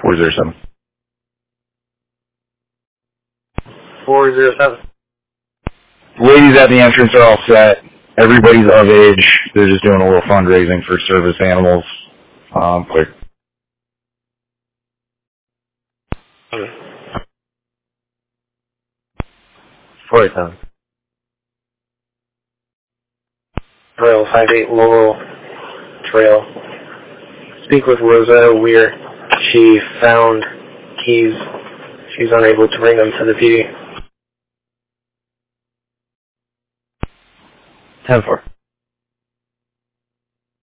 407. 407. Ladies at the entrance are all set. Everybody's of age. They're just doing a little fundraising for service animals. Quick. Okay. 487. Trail 58 Laurel Trail. Speak with Rosa Weir. She found keys. She's unable to bring them to the PD. 10-4.